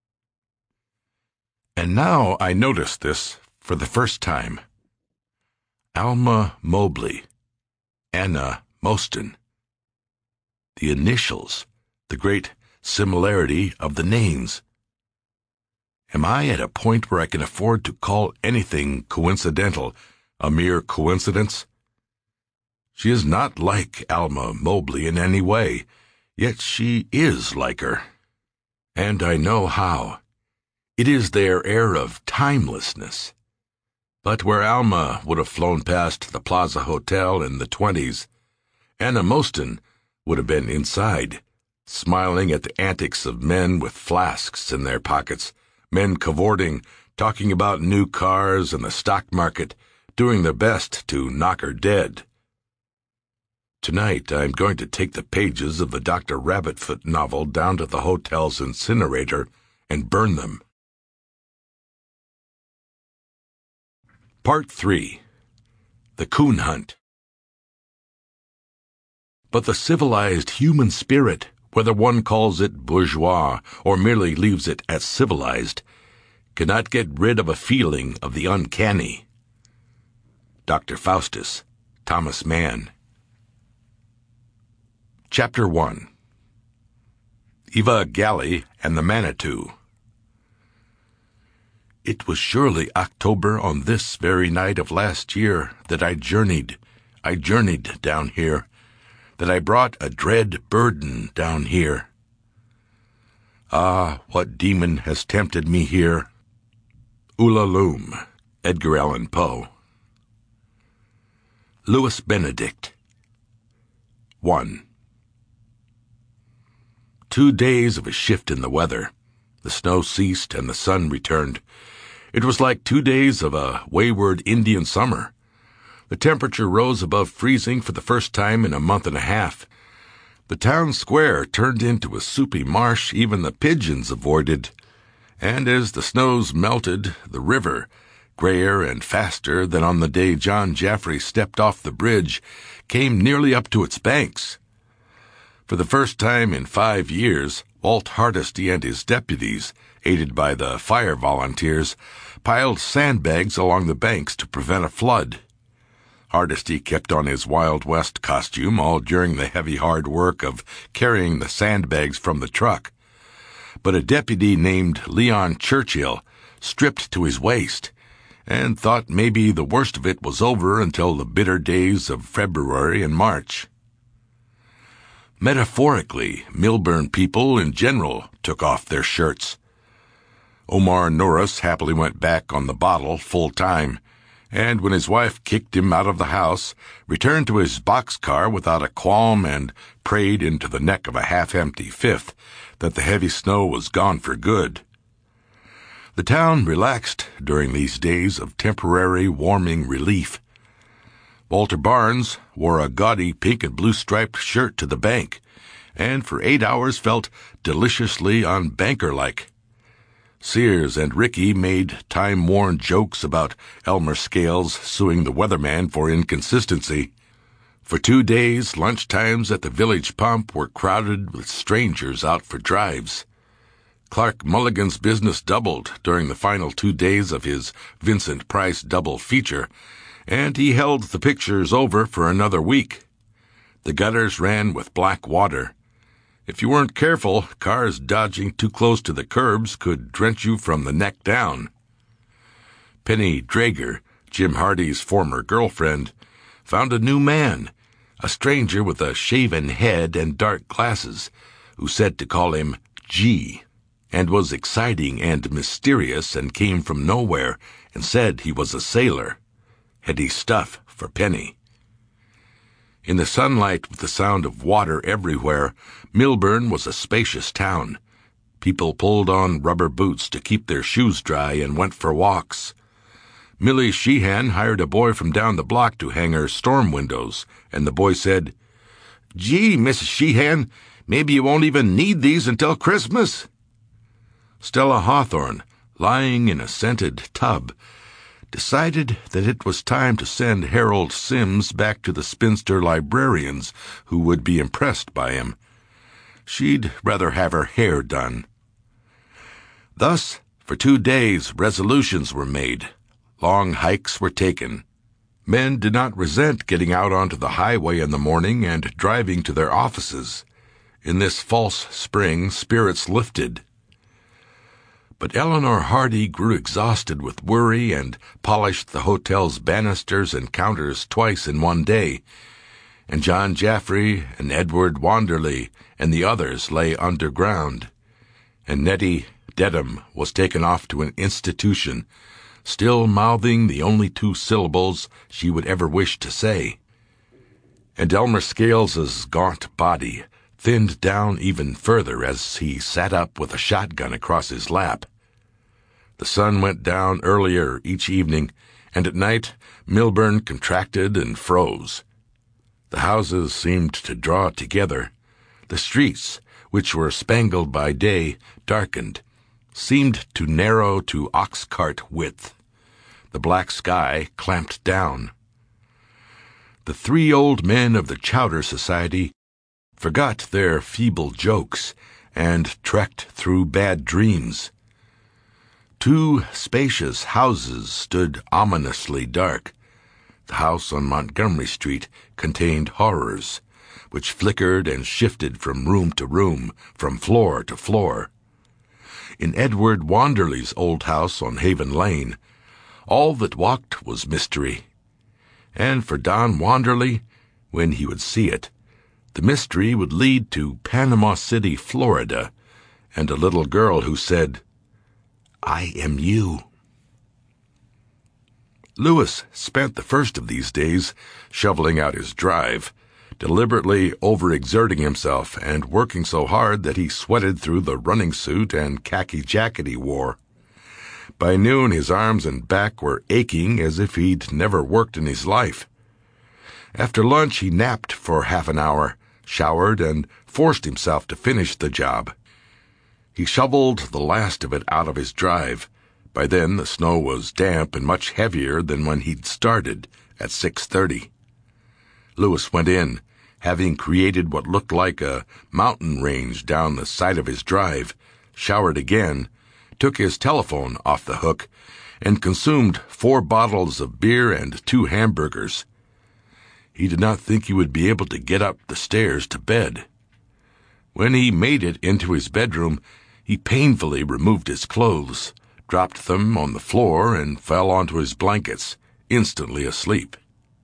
And now I noticed this for the first time. Alma Mobley, Anna Mostyn. The initials, the great similarity of the names. Am I at a point where I can afford to call anything coincidental a mere coincidence? She is not like Alma Mobley in any way, yet she is like her. And I know how. It is their air of timelessness. But where Alma would have flown past the Plaza Hotel in the 20s, Anna Mostyn would have been inside, smiling at the antics of men with flasks in their pockets, men cavorting, talking about new cars and the stock market, doing their best to knock her dead. Tonight I'm going to take the pages of the Dr. Rabbitfoot novel down to the hotel's incinerator and burn them. Part 3. The Coon Hunt. But the civilized human spirit, whether one calls it bourgeois or merely leaves it as civilized, cannot get rid of a feeling of the uncanny. Dr. Faustus, Thomas Mann. Chapter 1. Eva Galley and the Manitou. It was surely October on this very night of last year that I journeyed down here, that I brought a dread burden down here. Ah, what demon has tempted me here? Ulalume, Edgar Allan Poe. Louis Benedict. 1. 2 days of a shift in the weather. The snow ceased and the sun returned. It was like 2 days of a wayward Indian summer. The temperature rose above freezing for the first time in a month and a half. The town square turned into a soupy marsh even the pigeons avoided. And as the snows melted, the river, grayer and faster than on the day John Jaffrey stepped off the bridge, came nearly up to its banks. For the first time in 5 years, Walt Hardesty and his deputies, aided by the fire volunteers, piled sandbags along the banks to prevent a flood. Hardesty kept on his Wild West costume all during the heavy hard work of carrying the sandbags from the truck. But a deputy named Leon Churchill stripped to his waist and thought maybe the worst of it was over until the bitter days of February and March. Metaphorically, Millburn people in general took off their shirts. Omar Norris happily went back on the bottle full time, and when his wife kicked him out of the house, returned to his boxcar without a qualm and prayed into the neck of a half-empty fifth that the heavy snow was gone for good. The town relaxed during these days of temporary warming relief. Walter Barnes wore a gaudy pink and blue striped shirt to the bank, and for 8 hours felt deliciously unbanker-like. Sears and Ricky made time-worn jokes about Elmer Scales suing the weatherman for inconsistency. For 2 days, lunchtimes at the village pump were crowded with strangers out for drives. Clark Mulligan's business doubled during the final 2 days of his Vincent Price double feature, and he held the pictures over for another week. The gutters ran with black water. If you weren't careful, cars dodging too close to the curbs could drench you from the neck down. Penny Drager, Jim Hardy's former girlfriend, found a new man, a stranger with a shaven head and dark glasses, who said to call him G, and was exciting and mysterious and came from nowhere and said he was a sailor. Heady stuff for Penny. In the sunlight with the sound of water everywhere, Millburn was a spacious town. People pulled on rubber boots to keep their shoes dry and went for walks. Millie Sheehan hired a boy from down the block to hang her storm windows, and the boy said, "Gee, Mrs. Sheehan, maybe you won't even need these until Christmas." Stella Hawthorne, lying in a scented tub, decided that it was time to send Harold Sims back to the spinster librarians who would be impressed by him. She'd rather have her hair done. Thus, for 2 days, resolutions were made. Long hikes were taken. Men did not resent getting out onto the highway in the morning and driving to their offices. In this false spring, spirits lifted. But Eleanor Hardy grew exhausted with worry and polished the hotel's banisters and counters twice in 1 day, and John Jaffrey and Edward Wanderley and the others lay underground, and Nettie Dedham was taken off to an institution, still mouthing the only 2 syllables she would ever wish to say. And Elmer Scales's gaunt body thinned down even further as he sat up with a shotgun across his lap. The sun went down earlier each evening, and at night Millburn contracted and froze. The houses seemed to draw together. The streets, which were spangled by day, darkened, seemed to narrow to ox-cart width. The black sky clamped down. The 3 old men of the Chowder Society forgot their feeble jokes, and trekked through bad dreams. 2 spacious houses stood ominously dark. The house on Montgomery Street contained horrors, which flickered and shifted from room to room, from floor to floor. In Edward Wanderley's old house on Haven Lane, all that walked was mystery. And for Don Wanderley, when he would see it, the mystery would lead to Panama City, Florida, and a little girl who said, "I am you." Lewis spent the first of these days shoveling out his drive, deliberately overexerting himself and working so hard that he sweated through the running suit and khaki jacket he wore. By noon, his arms and back were aching as if he'd never worked in his life. After lunch, he napped for half an hour, showered, and forced himself to finish the job. He shoveled the last of it out of his drive. By then, the snow was damp and much heavier than when he'd started at 6:30. Lewis went in, having created what looked like a mountain range down the side of his drive, showered again, took his telephone off the hook, and consumed 4 bottles of beer and 2 hamburgers. He did not think he would be able to get up the stairs to bed. When he made it into his bedroom, he painfully removed his clothes, dropped them on the floor, and fell onto his blankets, instantly asleep.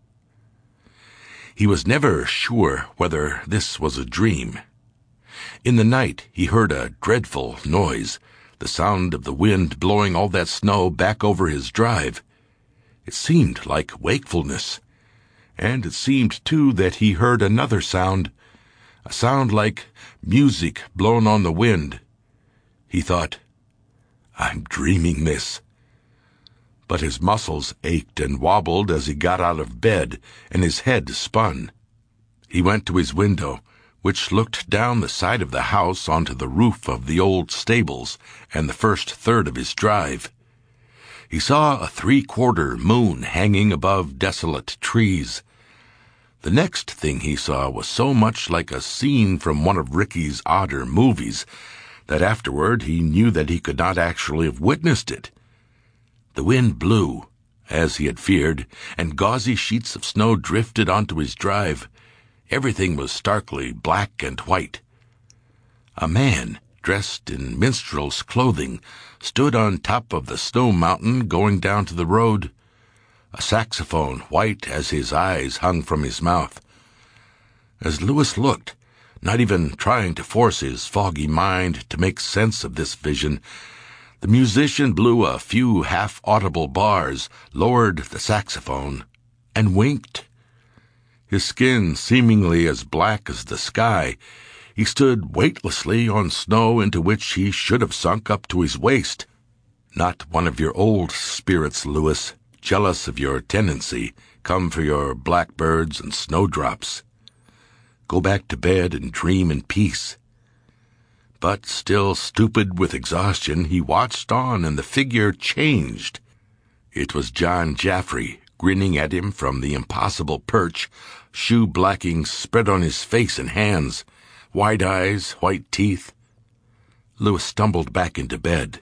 He was never sure whether this was a dream. In the night, he heard a dreadful noise, the sound of the wind blowing all that snow back over his drive. It seemed like wakefulness, and it seemed, too, that he heard another sound, a sound like music blown on the wind. He thought, "I'm dreaming this." But his muscles ached and wobbled as he got out of bed, and his head spun. He went to his window, which looked down the side of the house onto the roof of the old stables and the first third of his drive. He saw a 3/4 moon hanging above desolate trees. The next thing he saw was so much like a scene from one of Ricky's odder movies that afterward he knew that he could not actually have witnessed it. The wind blew, as he had feared, and gauzy sheets of snow drifted onto his drive. Everything was starkly black and white. A man, dressed in minstrel's clothing, stood on top of the snow mountain going down to the road. A saxophone, white as his eyes, hung from his mouth. As Lewis looked, not even trying to force his foggy mind to make sense of this vision, the musician blew a few half-audible bars, lowered the saxophone, and winked. His skin seemingly as black as the sky, he stood weightlessly on snow into which he should have sunk up to his waist. Not one of your old spirits, Lewis, jealous of your tenancy, come for your blackbirds and snowdrops. Go back to bed and dream in peace. But still stupid with exhaustion, he watched on, and the figure changed. It was John Jaffrey, grinning at him from the impossible perch, shoe blacking spread on his face and hands, wide eyes, white teeth. Lewis stumbled back into bed.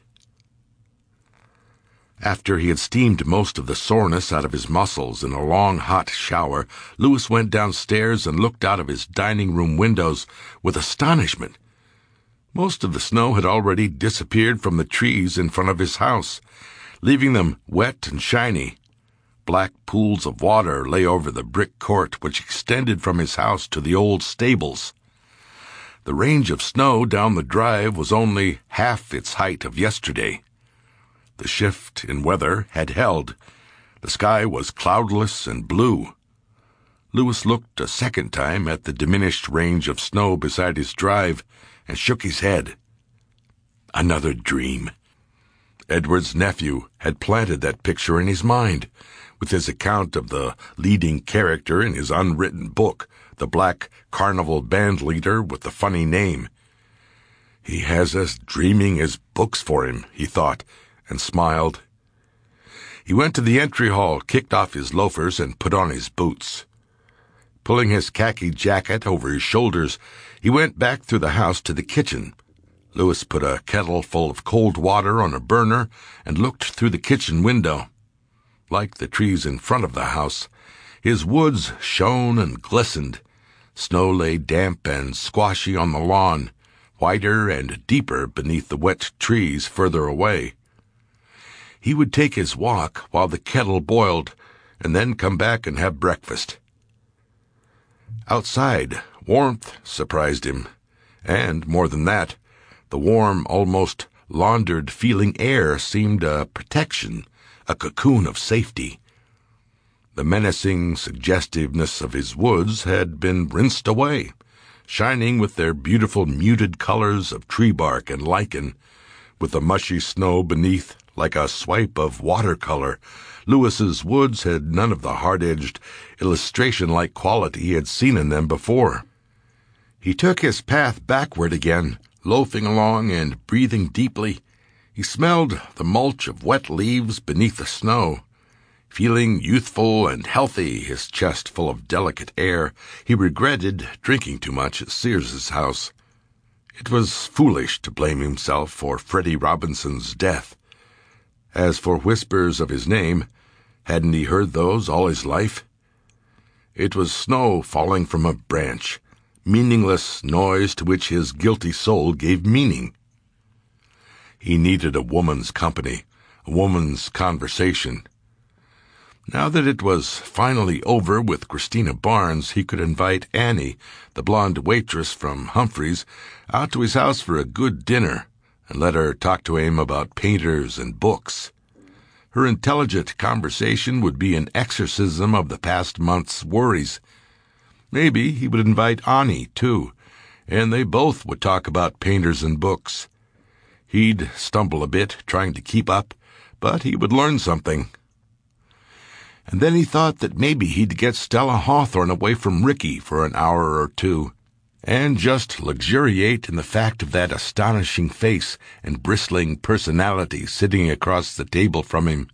After he had steamed most of the soreness out of his muscles in a long, hot shower, Lewis went downstairs and looked out of his dining-room windows with astonishment. Most of the snow had already disappeared from the trees in front of his house, leaving them wet and shiny. Black pools of water lay over the brick court which extended from his house to the old stables. The range of snow down the drive was only half its height of yesterday. The shift in weather had held. The sky was cloudless and blue. Lewis looked a second time at the diminished range of snow beside his drive and shook his head. Another dream. Edward's nephew had planted that picture in his mind, with his account of the leading character in his unwritten book, the black carnival band leader with the funny name. He has us dreaming his books for him, he thought, and smiled. He went to the entry hall, kicked off his loafers, and put on his boots. Pulling his khaki jacket over his shoulders, he went back through the house to the kitchen. Louis put a kettle full of cold water on a burner and looked through the kitchen window. Like the trees in front of the house, his woods shone and glistened. Snow lay damp and squashy on the lawn, whiter and deeper beneath the wet trees further away. He would take his walk while the kettle boiled, and then come back and have breakfast. Outside, warmth surprised him, and, more than that, the warm, almost laundered-feeling air seemed a protection, a cocoon of safety. The menacing suggestiveness of his woods had been rinsed away, shining with their beautiful muted colors of tree bark and lichen, with the mushy snow beneath like a swipe of watercolor. Louis's woods had none of the hard-edged, illustration-like quality he had seen in them before. He took his path backward again, loafing along and breathing deeply. He smelled the mulch of wet leaves beneath the snow. Feeling youthful and healthy, his chest full of delicate air, he regretted drinking too much at Sears's house. It was foolish to blame himself for Freddie Robinson's death. As for whispers of his name, hadn't he heard those all his life? It was snow falling from a branch, meaningless noise to which his guilty soul gave meaning. He needed a woman's company, a woman's conversation. Now that it was finally over with Christina Barnes, he could invite Annie, the blonde waitress from Humphreys, out to his house for a good dinner and let her talk to him about painters and books. Her intelligent conversation would be an exorcism of the past month's worries. Maybe he would invite Annie, too, and they both would talk about painters and books. He'd stumble a bit, trying to keep up, but he would learn something. And then he thought that maybe he'd get Stella Hawthorne away from Ricky for an hour or two, and just luxuriate in the fact of that astonishing face and bristling personality sitting across the table from him.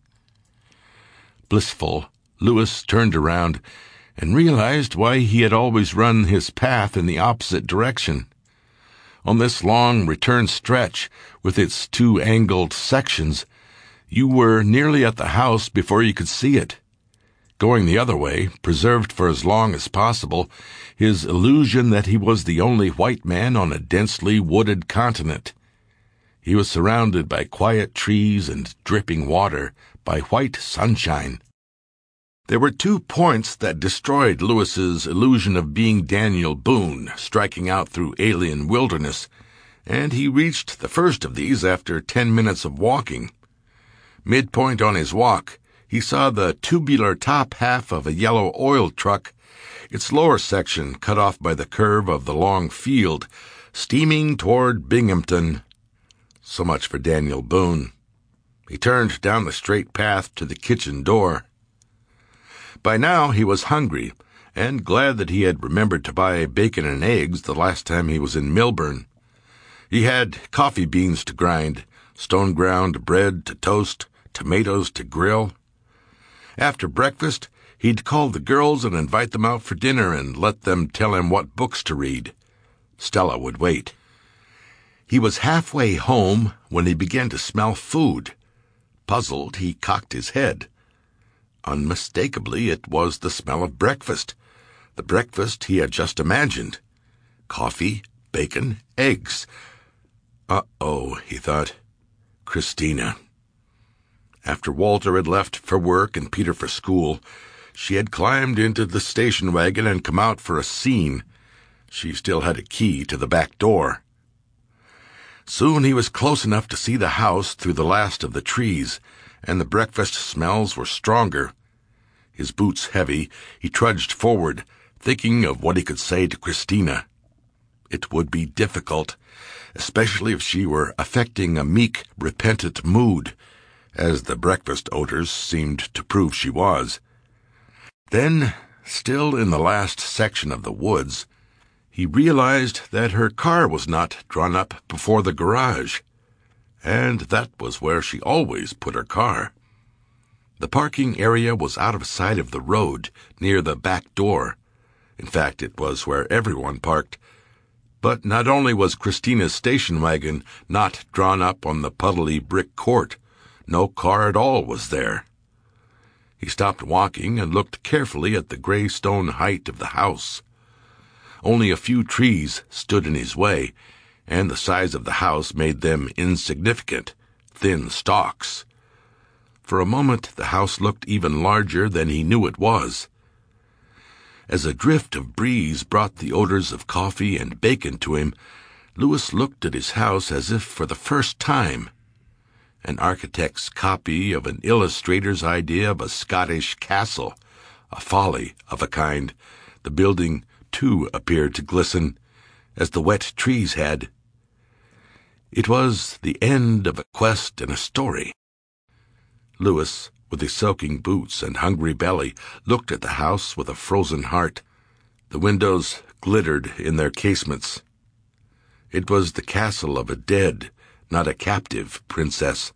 Blissful, Louis turned around and realized why he had always run his path in the opposite direction. On this long return stretch, with its two angled sections, you were nearly at the house before you could see it. Going the other way, preserved for as long as possible, his illusion that he was the only white man on a densely wooded continent. He was surrounded by quiet trees and dripping water, by white sunshine. There were 2 points that destroyed Louis's illusion of being Daniel Boone, striking out through alien wilderness, and he reached the first of these after 10 minutes of walking. Midpoint on his walk, he saw the tubular top half of a yellow oil truck, its lower section cut off by the curve of the long field, steaming toward Binghamton. So much for Daniel Boone. He turned down the straight path to the kitchen door. By now he was hungry, and glad that he had remembered to buy bacon and eggs the last time he was in Millburn. He had coffee beans to grind, stone-ground bread to toast, tomatoes to grill. After breakfast, he'd call the girls and invite them out for dinner and let them tell him what books to read. Stella would wait. He was halfway home when he began to smell food. Puzzled, he cocked his head. Unmistakably, it was the smell of breakfast, the breakfast he had just imagined. Coffee, bacon, eggs. Uh-oh, he thought. Christina. After Walter had left for work and Peter for school, she had climbed into the station wagon and come out for a scene. She still had a key to the back door. Soon he was close enough to see the house through the last of the trees, and the breakfast smells were stronger. His boots heavy, he trudged forward, thinking of what he could say to Christina. It would be difficult, especially if she were affecting a meek, repentant mood, as the breakfast odors seemed to prove she was. Then, still in the last section of the woods, he realized that her car was not drawn up before the garage, and that was where she always put her car. The parking area was out of sight of the road, near the back door, In fact, it was where everyone parked. But not only was Christina's station wagon not drawn up on the puddly brick court, no car at all was there. He stopped walking and looked carefully at the gray stone height of the house. Only a few trees stood in his way, and the size of the house made them insignificant, thin stalks. For a moment the house looked even larger than he knew it was. As a drift of breeze brought the odors of coffee and bacon to him, Louis looked at his house as if for the first time. An architect's copy of an illustrator's idea of a Scottish castle, a folly of a kind. The building, too, appeared to glisten, as the wet trees had. It was the end of a quest and a story. Louis, with his soaking boots and hungry belly, looked at the house with a frozen heart. The windows glittered in their casements. It was the castle of a dead, not a captive, princess.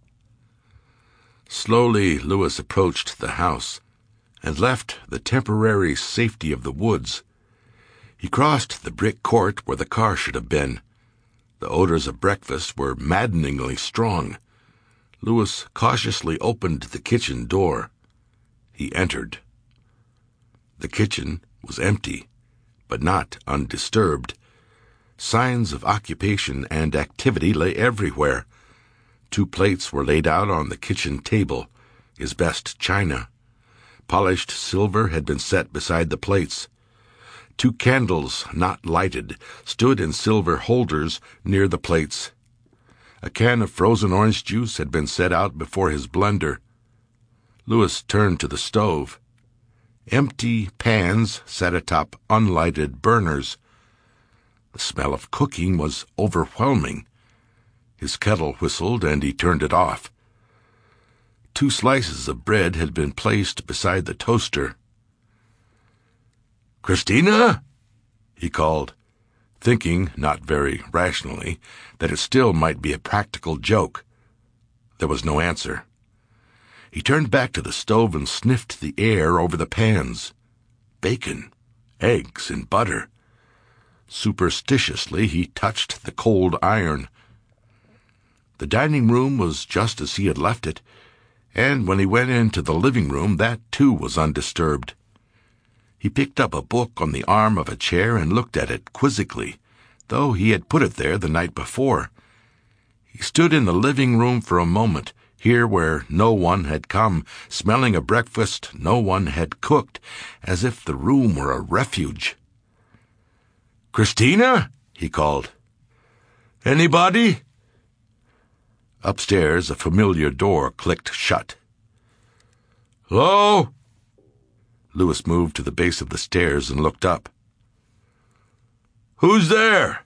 Slowly Louis approached the house and left the temporary safety of the woods. He crossed the brick court where the car should have been. The odors of breakfast were maddeningly strong. Louis cautiously opened the kitchen door. He entered. The kitchen was empty, but not undisturbed. Signs of occupation and activity lay everywhere. 2 plates were laid out on the kitchen table, his best china. Polished silver had been set beside the plates. 2 candles, not lighted, stood in silver holders near the plates. A can of frozen orange juice had been set out before his blender. Louis turned to the stove. Empty pans sat atop unlighted burners. The smell of cooking was overwhelming. His kettle whistled and he turned it off. 2 slices of bread had been placed beside the toaster. "Christina?" he called, thinking, not very rationally, that it still might be a practical joke. There was no answer. He turned back to the stove and sniffed the air over the pans. Bacon, eggs, and butter. Superstitiously, he touched the cold iron. The dining room was just as he had left it, and when he went into the living room, that too was undisturbed. He picked up a book on the arm of a chair and looked at it quizzically, though he had put it there the night before. He stood in the living room for a moment, here where no one had come, smelling a breakfast no one had cooked, as if the room were a refuge. "Christina?" he called. "Anybody?" Upstairs, a familiar door clicked shut. "Hello?" Louis moved to the base of the stairs and looked up. "Who's there?"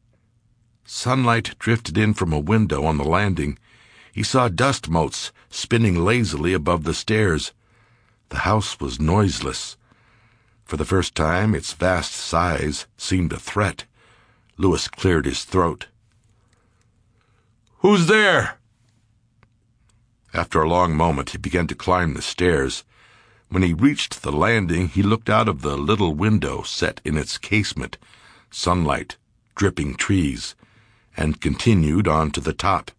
Sunlight drifted in from a window on the landing. He saw dust motes spinning lazily above the stairs. The house was noiseless. For the first time, its vast size seemed a threat. Louis cleared his throat. "Who's there?" After a long moment, he began to climb the stairs. When he reached the landing, he looked out of the little window set in its casement, sunlight, dripping trees, and continued on to the top.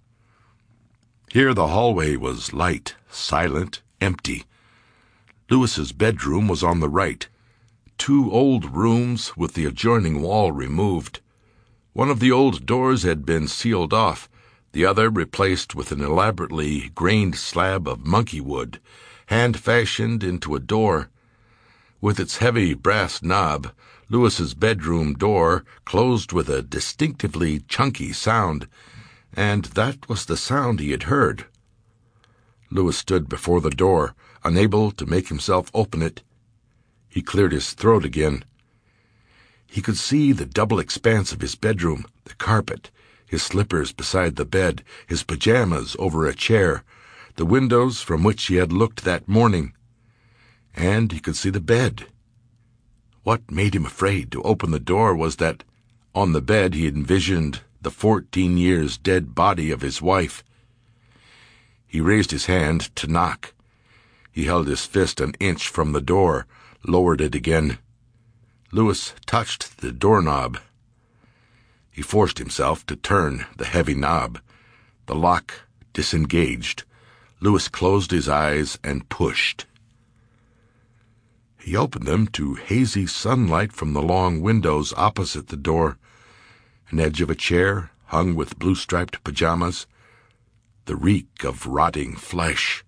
Here the hallway was light, silent, empty. Louis's bedroom was on the right. 2 old rooms with the adjoining wall removed. One of the old doors had been sealed off, the other replaced with an elaborately grained slab of monkey wood, hand-fashioned into a door. With its heavy brass knob, Louis's bedroom door closed with a distinctively chunky sound, and that was the sound he had heard. Louis stood before the door, unable to make himself open it. He cleared his throat again. He could see the double expanse of his bedroom, the carpet, his slippers beside the bed, his pajamas over a chair, the windows from which he had looked that morning. And he could see the bed. What made him afraid to open the door was that on the bed he envisioned the 14 years dead body of his wife. He raised his hand to knock. He held his fist an inch from the door, lowered it again. Louis touched the doorknob. He forced himself to turn the heavy knob. The lock disengaged. Louis closed his eyes and pushed. He opened them to hazy sunlight from the long windows opposite the door, an edge of a chair hung with blue-striped pajamas, the reek of rotting flesh.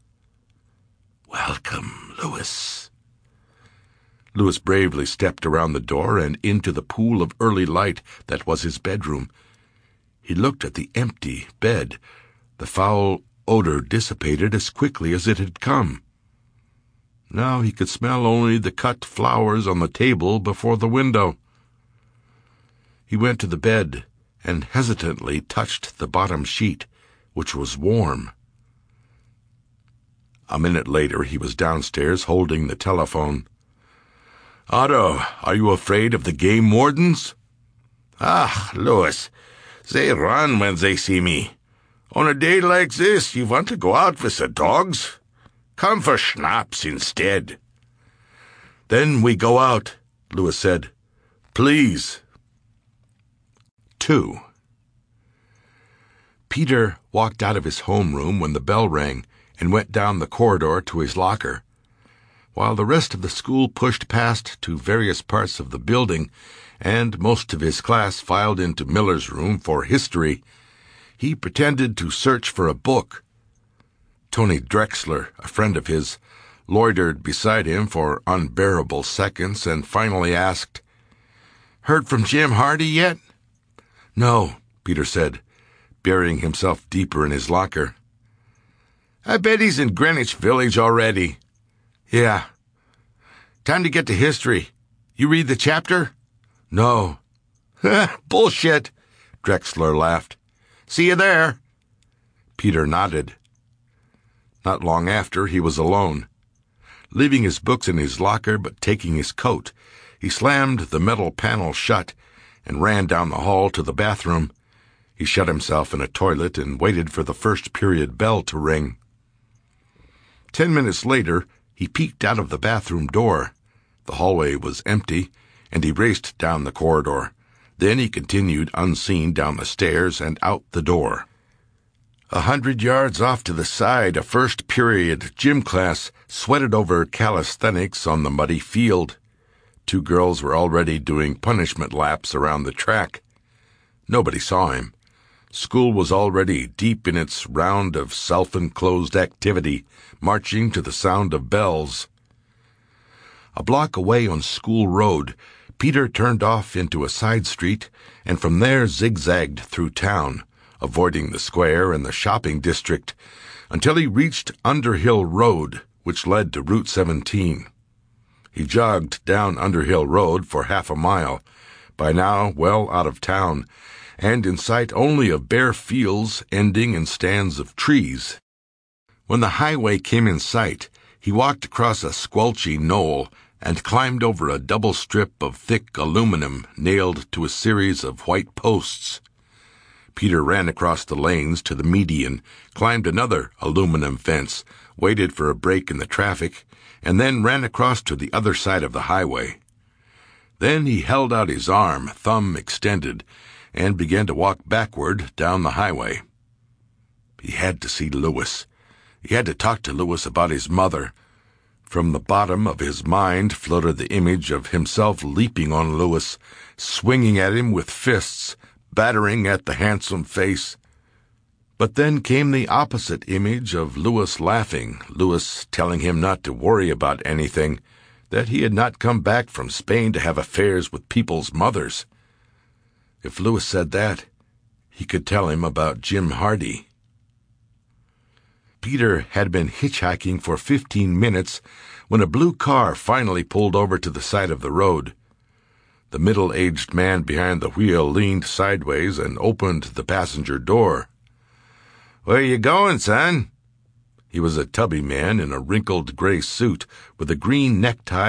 "Welcome, Louis." Louis bravely stepped around the door and into the pool of early light that was his bedroom. He looked at the empty bed. The foul odor dissipated as quickly as it had come. Now he could smell only the cut flowers on the table before the window. He went to the bed and hesitantly touched the bottom sheet, which was warm. A minute later he was downstairs holding the telephone. "Otto, are you afraid of the game wardens?" "Ah, Louis, they run when they see me. On a day like this, you want to go out with the dogs? Come for schnapps instead." "Then we go out," Louis said. "Please." 2. Peter walked out of his homeroom when the bell rang and went down the corridor to his locker. While the rest of the school pushed past to various parts of the building and most of his class filed into Miller's room for history, he pretended to search for a book. Tony Drexler, a friend of his, loitered beside him for unbearable seconds and finally asked, "Heard from Jim Hardy yet?" "No," Peter said, burying himself deeper in his locker. "I bet he's in Greenwich Village already." "Yeah." "Time to get to history. You read the chapter?" "No." "Bullshit," Drexler laughed. "See you there." Peter nodded. Not long after, he was alone. Leaving his books in his locker but taking his coat, he slammed the metal panel shut and ran down the hall to the bathroom. He shut himself in a toilet and waited for the first period bell to ring. 10 minutes later, he peeked out of the bathroom door. The hallway was empty, and he raced down the corridor. Then he continued unseen down the stairs and out the door. 100 yards off to the side, a first-period gym class sweated over calisthenics on the muddy field. 2 girls were already doing punishment laps around the track. Nobody saw him. School was already deep in its round of self-enclosed activity, marching to the sound of bells. A block away on School Road, Peter turned off into a side street and from there zigzagged through town, avoiding the square and the shopping district, until he reached Underhill Road, which led to Route 17. He jogged down Underhill Road for half a mile, by now well out of town, and in sight only of bare fields ending in stands of trees. When the highway came in sight, he walked across a squelchy knoll and climbed over a double strip of thick aluminum nailed to a series of white posts. Peter ran across the lanes to the median, climbed another aluminum fence, waited for a break in the traffic, and then ran across to the other side of the highway. Then he held out his arm, thumb extended, and began to walk backward down the highway. He had to see Louis. He had to talk to Louis about his mother. From the bottom of his mind floated the image of himself leaping on Louis, swinging at him with fists, battering at the handsome face. But then came the opposite image of Louis laughing, Louis telling him not to worry about anything, that he had not come back from Spain to have affairs with people's mothers. If Louis said that, he could tell him about Jim Hardy. Peter had been hitchhiking for 15 minutes when a blue car finally pulled over to the side of the road. The middle-aged man behind the wheel leaned sideways and opened the passenger door. "Where you going, son?" He was a tubby man in a wrinkled gray suit with a green necktie